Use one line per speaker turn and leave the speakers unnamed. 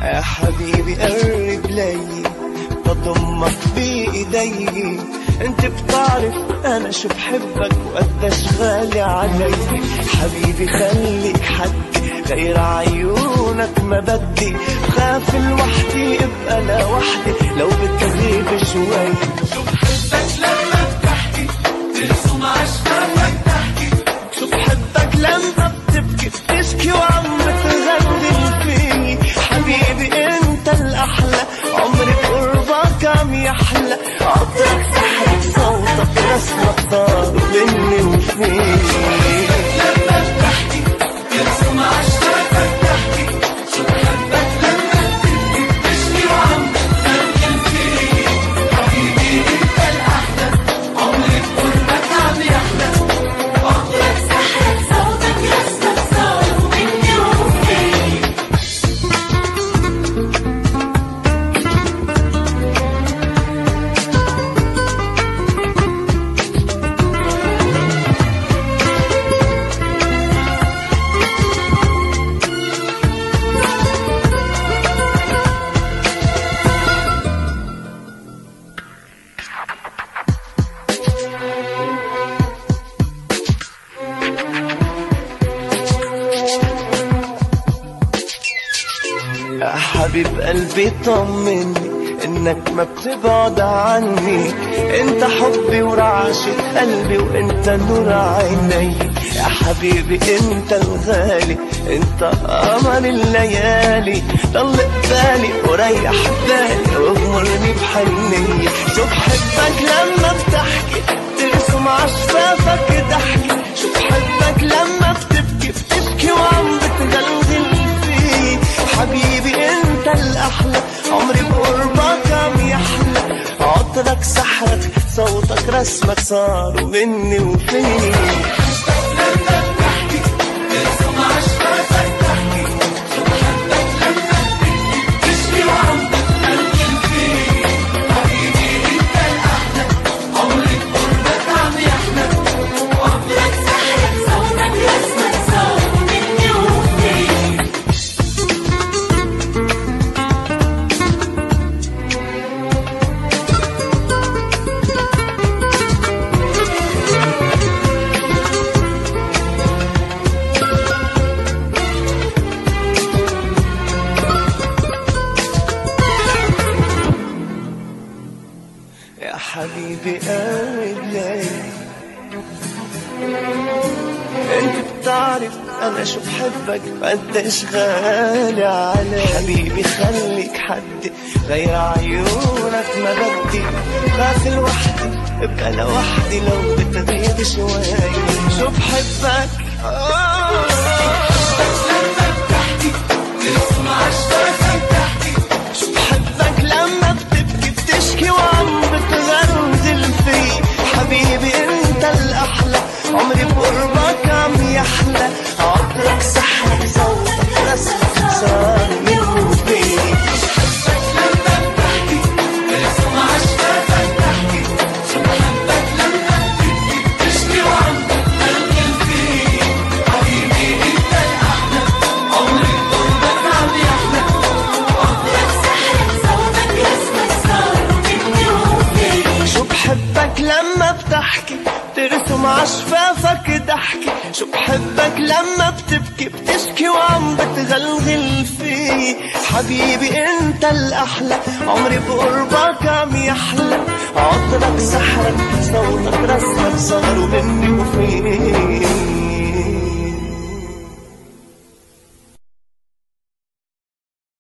يا حبيبي قرب لي بضمك بايدي، انت بتعرف انا شو بحبك وقديش غالي علي. حبيبي خليك حدي غير عيونك ما بدي، خاف لوحدي ابقى لوحدي لو بتغيب شوي.
شو بحبك لما بتحكي ترسم عشقك تحكي،
شو بحبك لما بتبكي بتشكي وعم بتغني فيي. حبيبي انت الاحلى عمري بقربك عم يحلى، عطرك سحرك صوتك رسمك صار مني وفيي.
لما بتحكي ترسم عشقك تحكي، شو بحبك لما بتبكي بتشكي وعم بتغني فيي. حبيبي انت الاحلى عمري بقربك عم يحلى، عطرك سحرك صوتك رسمك صار مني وفيي.
يا حبيب قلبي طمني انك ما بتبعد عني، انت حبي ورعشة قلبي وانت نور عيني. يا حبيبي انت الغالي انت قمر الليالي، ضل ببالي وريح بالي واغمرني بحنية. شو بحبك لما بتحكي ترسم عشفافك ضحكي، شو بحبك لما بتبكي بتبكي وعم بتغلغل فيه. حبيبي انت الاحلى عمري بقربك عم يحلى، عطرك سحرك صوتك رسمك صار مني وفيك.
لما بتحكي ترسم عشقك تحكي، شو بحبك لما بتبكي بتشكي وعم بتغني فيي. حبيبي انت الاحلى عمري بقربك عم يحلى، عطرك سحرك صوتك رسمك صار مني وفيي.
يا حبيبي قرب لي، انت بتعرف انا شو بحبك قديش غالي علي. حبيبي خليك حدي غير عيونك ما بدي، خاف لوحدي ابقى لوحدي لو بتغيب شوي. شو بحبك
لما بتحكي ترسم عشقك تحكي،
شو بحبك لما بتبكي بتشكي وعم بتغرزل في. حبيبي انت الاحلى عمري بقربك عم يحلى، عطرك سحرك صوتك رسمك صار منه فيك.
لما بتحكي ترسم عشقك تحكي، شو بحبك لما بتبكي بتشكي وعم بتغني فيي. حبيبي انت الاحلى عمري بقربك عم يحلى، عطرك سحرك صوتك رسمك صار مني وفيي.
شو بحبك لما بتحكي ترسم عشفافك ضحكي، شو بحبك لما بتبكي بتشكي وعم بتغلغل في. حبيبي انت الاحلى عمري بقربك عم يحلى، عطرك سحرك صوتك رسمك صار مني وفيك.